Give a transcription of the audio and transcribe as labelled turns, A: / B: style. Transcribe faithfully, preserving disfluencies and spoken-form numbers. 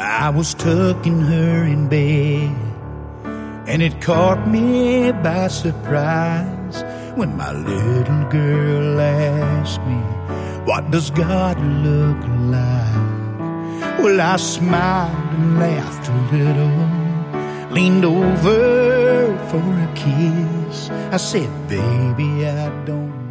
A: I was tucking her in bed, and it caught me by surprise when my little girl asked me, what does God look like? Well, I smiled and laughed a little, leaned over for a kiss. I said, baby, I don't